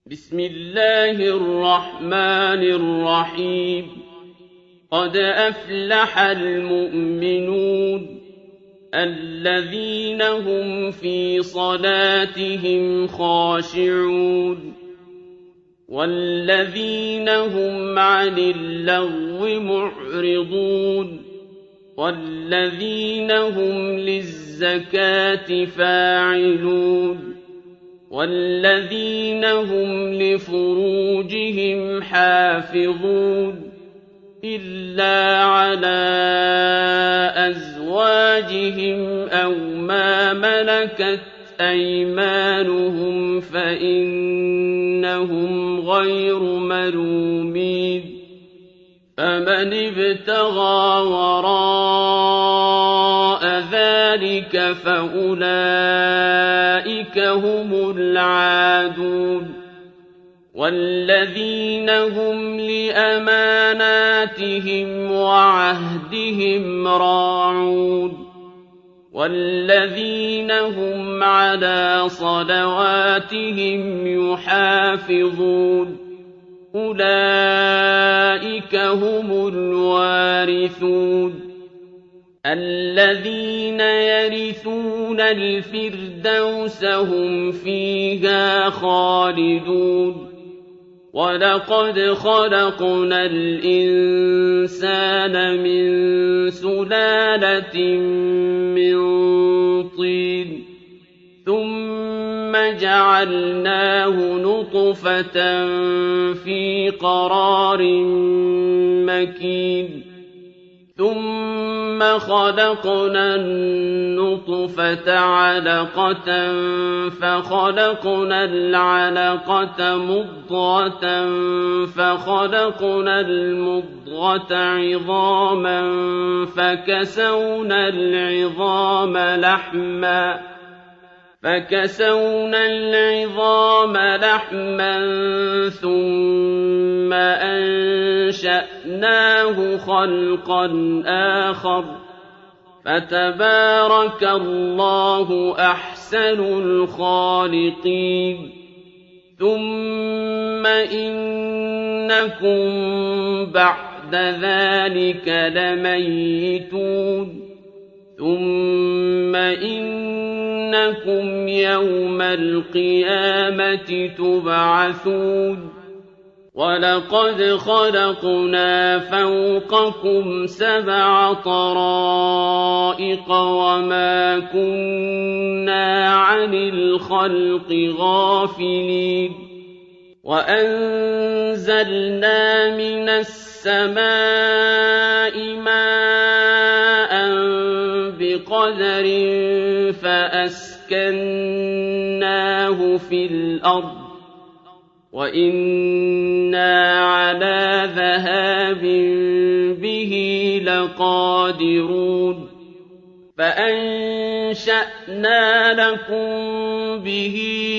بسم الله الرحمن الرحيم قد أفلح المؤمنون الذين هم في صلاتهم خاشعون والذين هم عن اللغو معرضون والذين هم للزكاة فاعلون والذين هم لفروجهم حافظون إلا على أزواجهم أو ما ملكت أيمانهم فإنهم غير ملومين فمن ابتغى وراء ذلك فأولئك هم العادون والذين هم لأماناتهم وعهدهم راعون والذين هم على صلواتهم يحافظون أولئك هم الوارثون الذين يرثون الفردوس هم فيها خالدون ولقد خلقنا الإنسان من سلالة من طين ثم جعلناه نطفة في قرار مكين ثم خلقنا النطفة علقة فخلقنا العلقة مضغة فخلقنا المضغة عظاما فكسونا العظام لحما ثم أنشأناه خلقا آخر فتبارك الله أحسن الخالقين ثم إنكم بعد ذلك لميتون ثم إنكم يوم القيامة تبعثون ولقد خلقنا فوقكم 7 طرائق وما كنا عن الخلق غافلين وأنزلنا من السماء ماء بقدر فأسكناه في الأرض وإنا على ذهاب به لقادرون فأنشأنا لكم به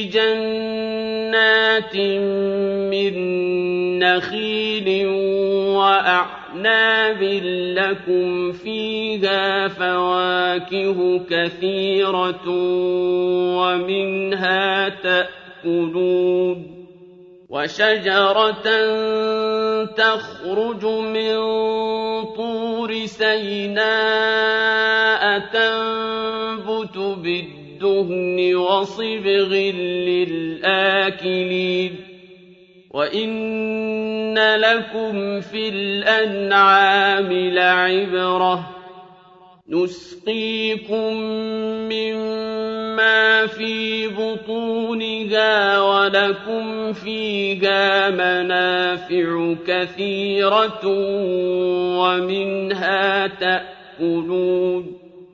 جنات من نخيل وأعناب لكم فيها فواكه كثيرة ومنها تأكلون وشجرة تخرج من طور سيناء تنبت بالدهن وصبغ للآكلين وإن لكم في الأنعام لعبرة نسقيكم مما في بطونها ولكم فيها منافع كثيرة ومنها تأكلون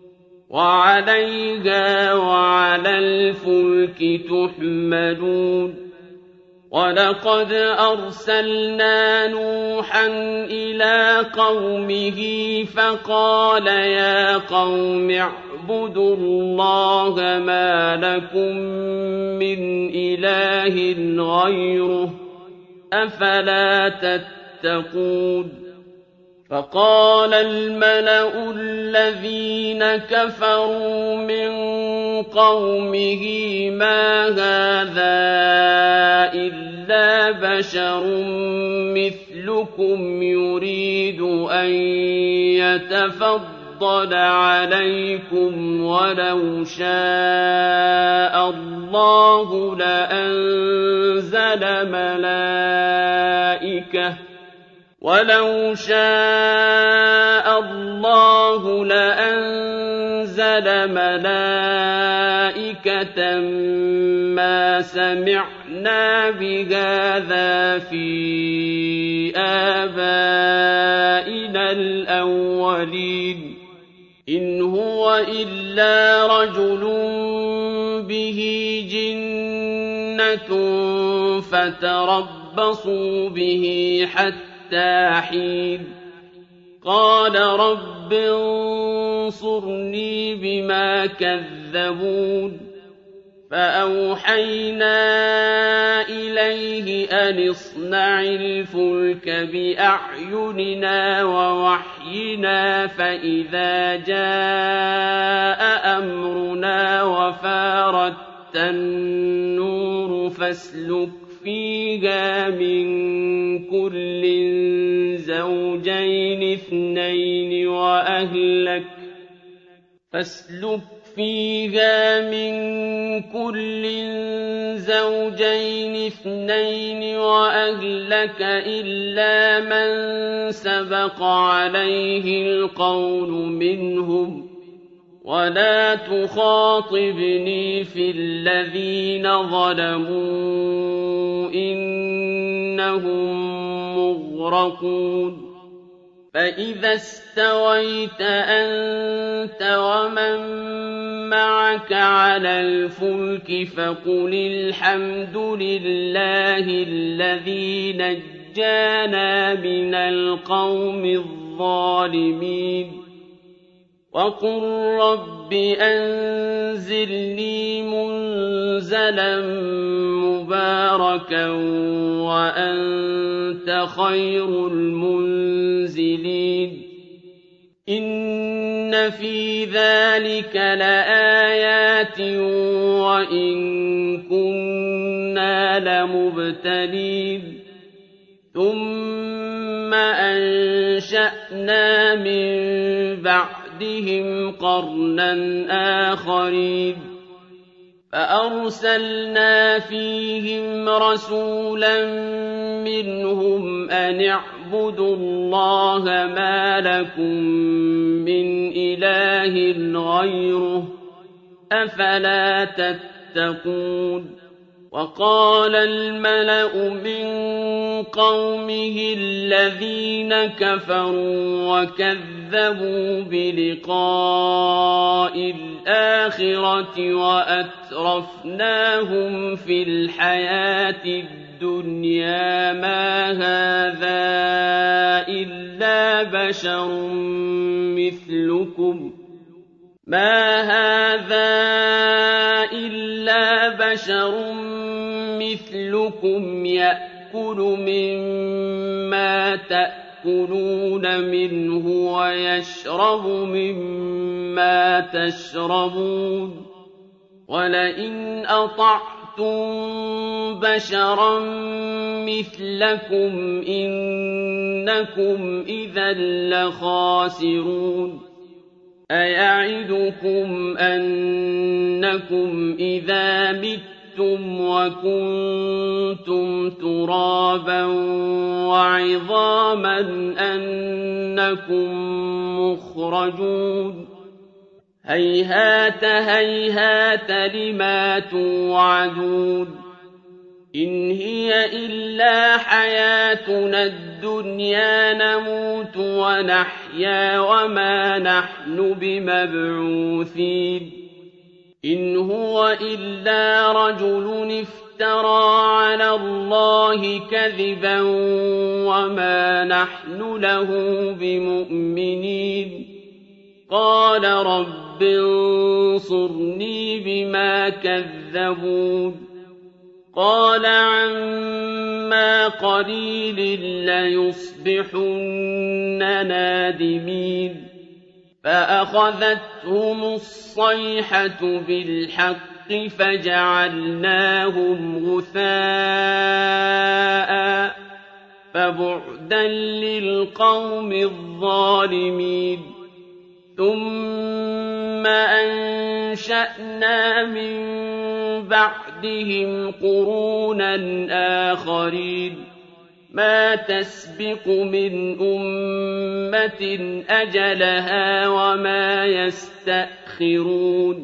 وعليها وعلى الفلك تحملون ولقد أرسلنا نوحا إلى قومه فقال يا قوم اعبدوا الله ما لكم من إله غيره أفلا تتقون فقال الملأ الذين كفروا من قومه ما هذا إلا إِلَّا بَشَرٌ مِّثْلُكُمْ يُرِيدُ أَن يَتَفَضَّلَ عَلَيْكُمْ وَلَوْ شَاءَ اللَّهُ لَأَنزَلَ مَلَائِكَةً مَّا سَمِعْنَا بِهَٰذَا فِي آبَائِنَا الْأَوَّلِينَ إِنْ هُوَ إِلَّا رَجُلٌ بِهِ جِنَّةٌ فَتَرَبَّصُوا بِهِ حَتَّىٰ حِينٍ قَالَ رَبِّ انصُرْنِي بِمَا كَذَّبُونِ فَأَوْحَيْنَا إِلَيْهِ أَنِ اصْنَعِ الْفُلْكَ بِأَعْيُنِنَا وَوَحْيِنَا فَإِذَا جَاءَ أَمْرُنَا وَفَارَتِ النُّورُ فَاسْلُكْ فِيهَا مِن كُلٍّ زَوْجَيْنِ اثْنَيْنِ وَأَهْلَكَ إِلَّا مَن سَبَقَ عَلَيْهِ الْقَوْلُ مِنْهُمْ ۖ وَلَا تُخَاطِبْنِي فِي الَّذِينَ ظَلَمُوا إِنَّهُم مُّغْرَقُونَ فَإِذَا اسْتَوَيْتَ أَنتَ وَمَن مَّعَكَ عَلَى الْفُلْكِ فَقُلِ الْحَمْدُ لِلَّهِ الَّذِي نَجَّانَا مِنَ الْقَوْمِ الظَّالِمِينَ وَقُل رَّبِّ أَنزِلْنِي مُنزَلًا مُّبَارَكًا وَأَنتَ خَيْرُ الْمُنزِلِينَ إِنَّ فِي ذَٰلِكَ لَآيَاتٍ وَإِن كُنَّا لَمُبْتَلِينَ ثُمَّ أَنشَأْنَا مِن بَعْدِهِمْ قَرْنًا آخَرِينَ فَأَرْسَلْنَا فِيهِمْ رَسُولًا مِّنْهُمْ أَنِ اعْبُدُوا اللَّهَ مَا لَكُم مِّنْ إِلَٰهٍ غَيْرُهُ ۖ أَفَلَا تَتَّقُونَ وَقَالَ الْمَلَأُ مِن قَوْمِهِ الَّذِينَ كَفَرُوا وَكَذَّبُوا بِلِقَاءِ الْآخِرَةِ وَأَتْرَفْنَاهُمْ فِي الْحَيَاةِ الدُّنْيَا مَا هَٰذَا إِلَّا بَشَرٌ مِّثْلُكُمْ يَأْكُلُ مِمَّا تَأْكُلُونَ مِنْهُ وَيَشْرَبُ مِمَّا تَشْرَبُونَ وَلَئِنْ أَطَعْتُم بَشَرًا مِّثْلَكُمْ إِنَّكُمْ إِذًا لَّخَاسِرُونَ أَيَعِدُكُمْ أَنَّكُمْ إِذَا مِتُّمْ وَكُنتُمْ تُرَابًا وَعِظَامًا أَنَّكُم مُّخْرَجُونَ هَيْهَاتَ هَيْهَاتَ لِمَا تُوعَدُونَ إِنْ هِيَ إِلَّا حَيَاتُنَا الدُّنْيَا نَمُوتُ وَنَحْيَا وَمَا نَحْنُ بِمَبْعُوثِينَ إِنْ هُوَ إِلَّا رَجُلٌ افْتَرَىٰ عَلَى اللَّهِ كَذِبًا وَمَا نَحْنُ لَهُ بِمُؤْمِنِينَ قَالَ رَبِّ انصُرْنِي بِمَا كَذَّبُونِ قَالَ عَمَّا قَلِيلٍ لَّيُصْبِحُنَّ نَادِمِينَ فَأَخَذَتْهُمُ الصَّيْحَةُ بِالْحَقِّ فَجَعَلْنَاهُمْ غُثَاءً فبعدا للقوم الظالمين ثم أنشأنا من بعدهم قرونا آخرين ما تسبق من أمة أجلها وما يستأخرون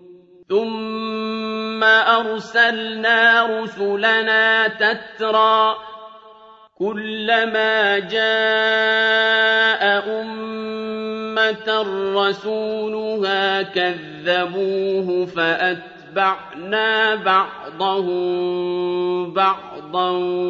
ثم أرسلنا رسلنا تترى كلما جاء أمة رسولها كذبوه فأتبعنا بعضهم بعضا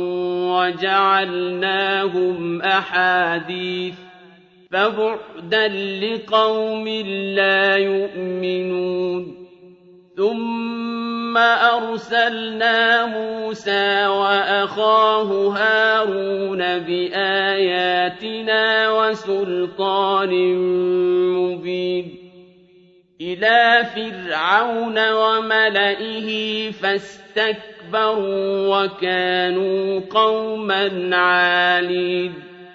وجعلناهم أحاديث فبعدا لقوم لا يؤمنون ثم أرسلنا موسى وأخاه هارون بآياتنا وسلطان مبين إلى فرعون وملئه فاستكبروا وكانوا قوما عالين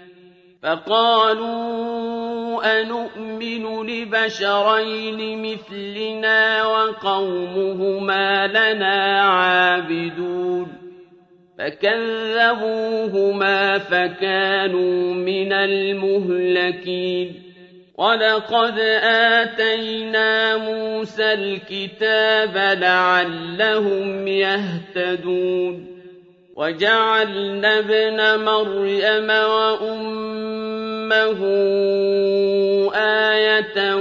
فقالوا أنؤمن لبشرين مثلنا وقومهما لنا عابدون فكذبوهما فكانوا من المهلكين ولقد آتينا موسى الكتاب لعلهم يهتدون وجعلنا ابن مريم وأمه آية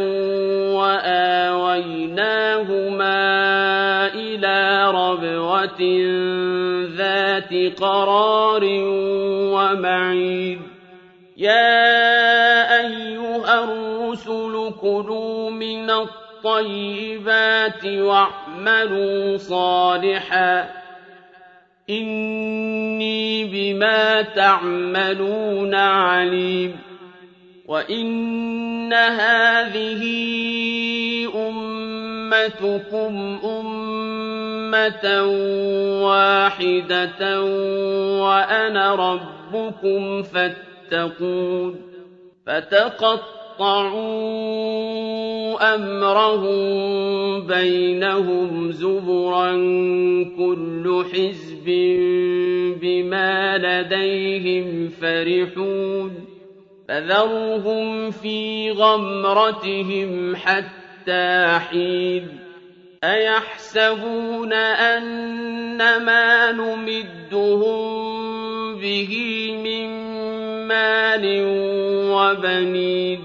وآويناهما إلى ربوة ذات قرار ومعين يا أيها الرسل كلوا من الطيبات واعملوا صالحا إني بما تعملون عليم وإن هذه أمتكم أمة واحدة وأنا ربكم فاتقون فتقطعوا أمرهم بينهم زبرا كل حزب بما لديهم فرحون فذرهم في غمرتهم حتى حين أيحسبون أن ما نمدهم به من مال وبنين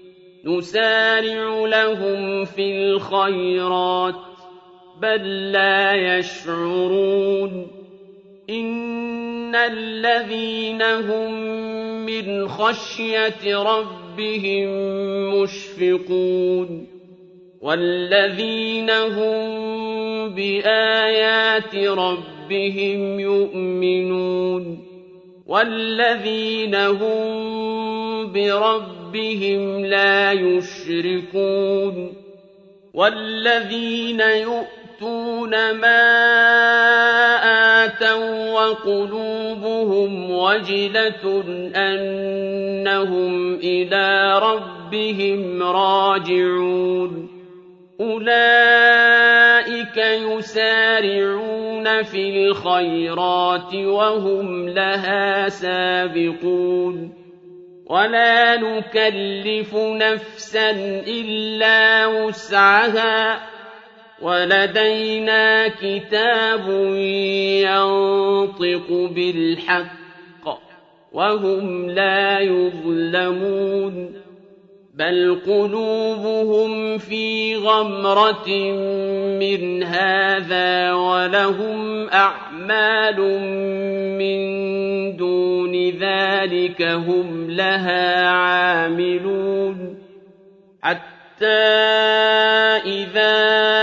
نسارع لهم في الخيرات بل لا يشعرون إن الذين هم من خشية ربهم مشفقون والذين هم بآيات ربهم يؤمنون والذين هم بربهم لا يشركون والذين يؤتون ما آتوا وقلوبهم وجلة أنهم إلى ربهم راجعون أولئك يسارعون في الخيرات وهم لها سابقون ولا نكلف نفسا إلا وسعها ولدينا كتاب ينطق بالحق وهم لا يظلمون بل قلوبهم في غمرة من هذا ولهم أعمال من دون ذلك هم لها عاملون حتى إذا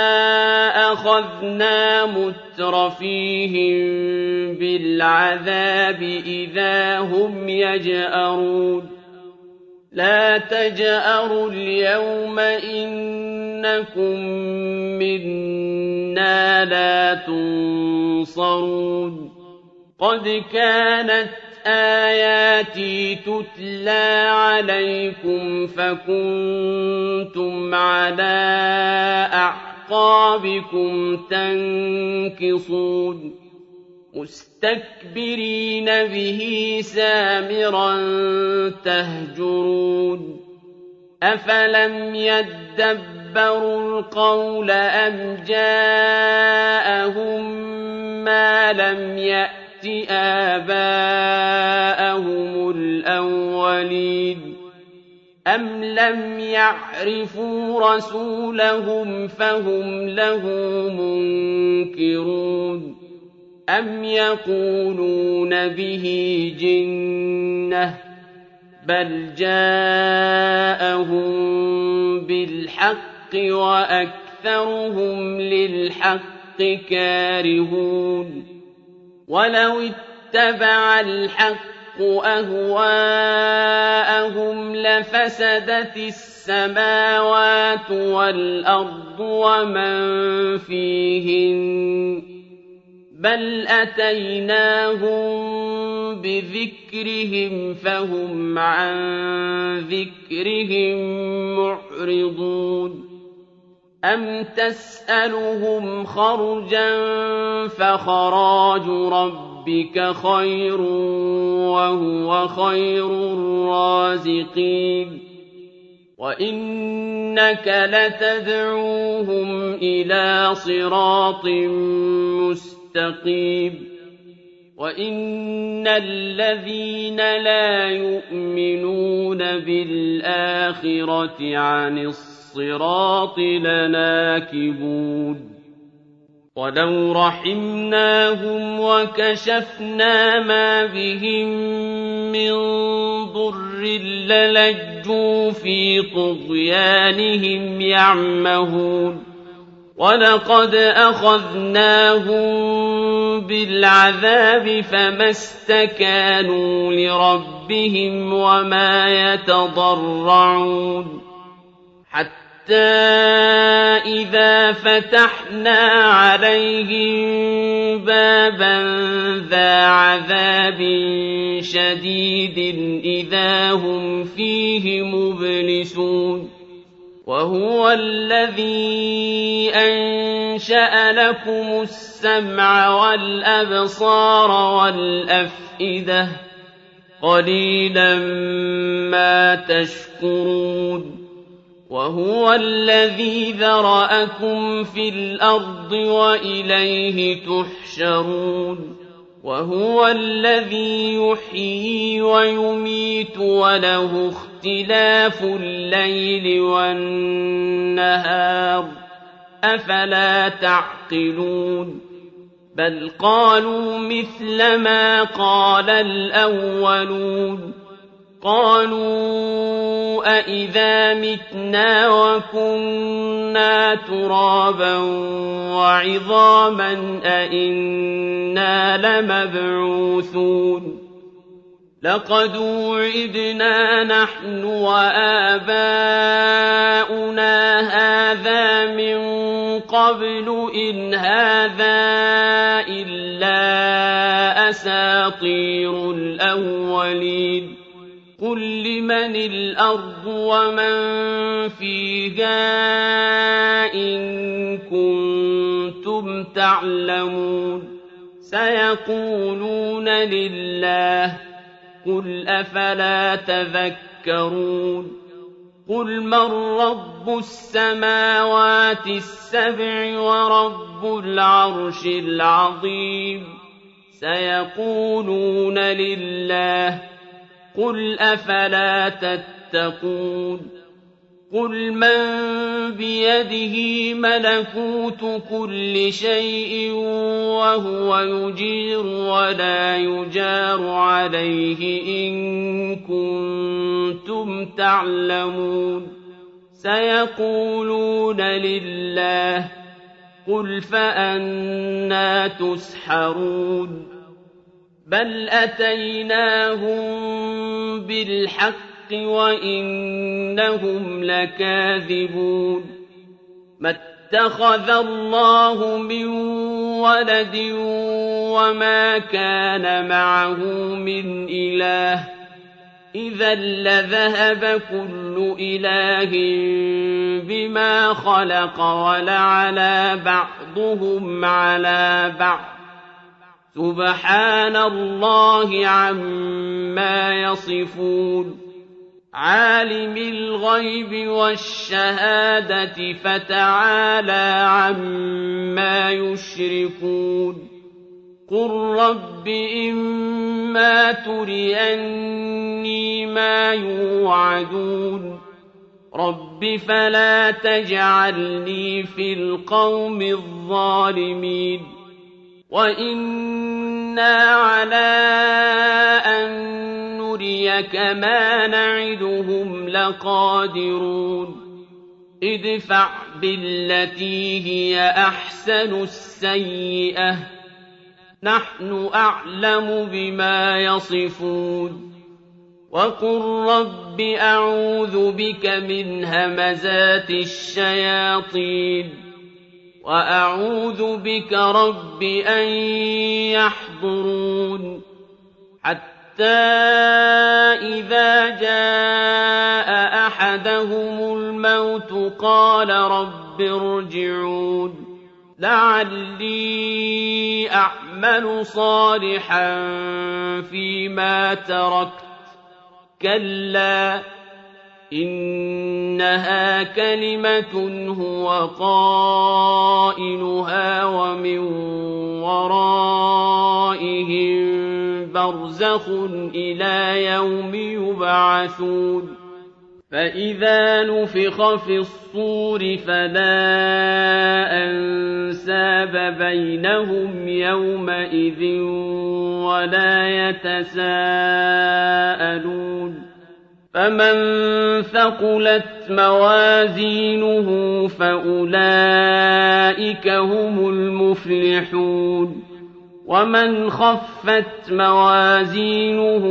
أخذنا مترفيهم بالعذاب إذا هم يجأرون لا تجأروا اليوم إنكم منا لا تنصرون قد كانت آياتي تتلى عليكم فكنتم على أعقابكم تنكصون مستكبرين به سامرا تهجرون أفلم يدبروا القول أم جاءهم ما لم يأت آباءهم الأولين أم لم يعرفوا رسولهم فهم له منكرون أم يقولون به جنة بل جاءهم بالحق وأكثرهم للحق كارهون ولو اتبع الحق أهواءهم لفسدت السماوات والأرض ومن فيهن بل أتيناهم بذكرهم فهم عن ذكرهم معرضون أم تسألهم خرجا فخراج ربك خير وهو خير الرازقين وإنك لتدعوهم إلى صراط مستقيم وإن الذين لا يؤمنون بالآخرة عن الصراط لناكبون ولو رحمناهم وكشفنا ما بهم من ضر للجوا في طغيانهم يعمهون ولقد أخذناهم بالعذاب فما استكانوا لربهم وما يتضرعون حتى إذا فتحنا عليهم بابا ذا عذاب شديد إذا هم فيه مبلسون وهو الذي أنشأ لكم السمع والأبصار والأفئدة قليلا ما تشكرون وهو الذي ذرأكم في الأرض وإليه تحشرون وهو الذي يحيي ويميت وله اختلاف الليل والنهار أفلا تعقلون بل قالوا مثل ما قال الأولون قالوا أإذا متنا وكنا ترابا وعظاما أإنا لمبعوثون لقد وعدنا نحن وآباؤنا هذا من قبل إن هذا إلا أساطير الأولين قل لمن الأرض ومن فيها إن كنتم تعلمون سيقولون لله قل أفلا تذكرون قل من رب السماوات السبع ورب العرش العظيم سيقولون لله قل أفلا تتقون قل من بيده ملكوت كل شيء وهو يجير ولا يجار عليه إن كنتم تعلمون سيقولون لله قل فأنى تسحرون بل أتيناهم بالحق وإنهم لكاذبون ما اتخذ الله من ولد وما كان معه من إله إذا لذهب كل إله بما خلق ولعلى بعضهم على بعض سبحان الله عما يصفون عالم الغيب والشهادة فتعالى عما يشركون قل رب إما تريني ما يوعدون رب فلا تجعلني في القوم الظالمين وإنا على أن نريك ما نعدهم لقادرون ادفع بالتي هي أحسن السيئة نحن أعلم بما يصفون وقل رب أعوذ بك من همزات الشياطين وأعوذ بك رب أن يحضرون حتى إذا جاء أحدهم الموت قال رب ارجعون لعلي أعمل صالحا فيما تركت كلا إنها كلمة هو قائلها ومن ورائهم برزخ إلى يوم يبعثون فإذا نفخ في الصور فلا أنساب بينهم يومئذ ولا يتساءلون فمن ثقلت موازينه فأولئك هم المفلحون ومن خفت موازينه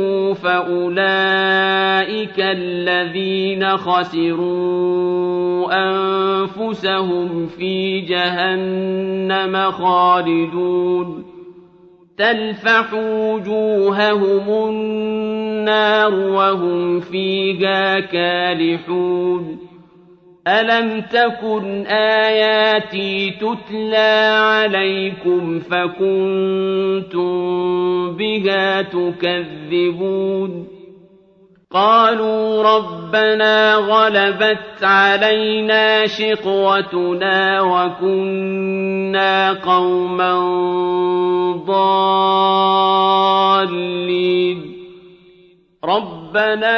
فأولئك الذين خسروا أنفسهم في جهنم خالدون تلفح وجوههم النار وهم فيها كالحون ألم تكن آياتي تتلى عليكم فكنتم بها تكذبون قالوا ربنا غلبت علينا شقوتنا وكنا قوما ضالين ربنا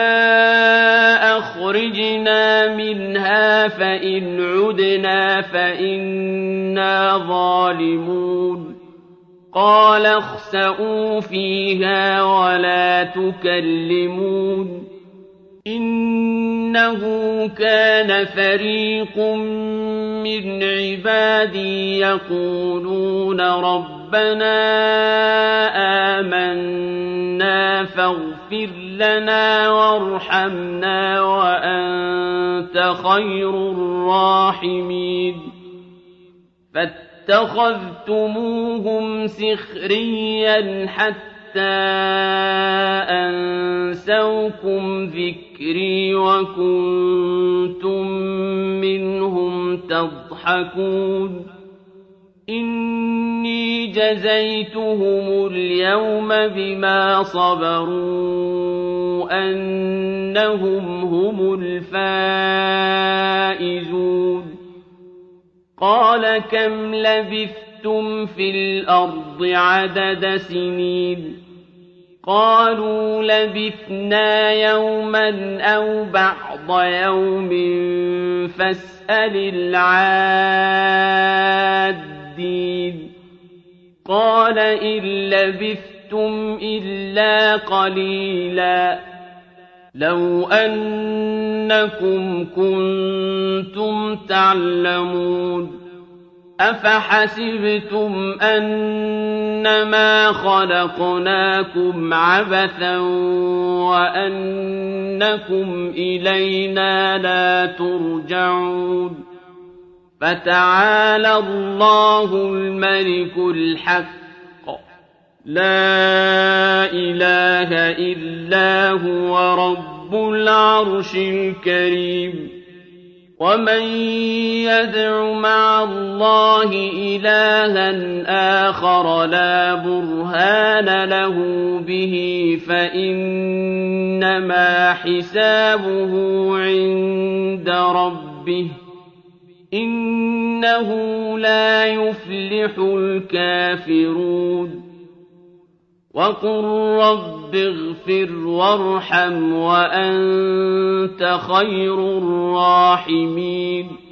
أخرجنا منها فإن عدنا فإنا ظالمون قال اخسئوا فيها ولا تكلمون إنه كان فريق من عبادي يقولون ربنا آمنا فاغفر لنا وارحمنا وأنت خير الراحمين فاتخذتموهم سخريا حتى أنسوكم ذكري وكنتم منهم تضحكون إني جزيتهم اليوم بما صبروا أنهم هم الفائزون قال كم لبثتم في الأرض عدد سنين قالوا لبثنا يوما أو بعض يوم فاسأل العادين قال إن لبثتم إلا قليلا لو أنكم كنتم تعلمون أفحسبتم أنما خلقناكم عبثا وأنكم إلينا لا ترجعون فتعالى الله الملك الحق لا إله إلا هو رب العرش الكريم ومن يدع مع الله إلها آخر لا برهان له به فإنما حسابه عند ربه إنه لا يفلح الكافرون وقل رب اغفر وارحم وأنت خير الراحمين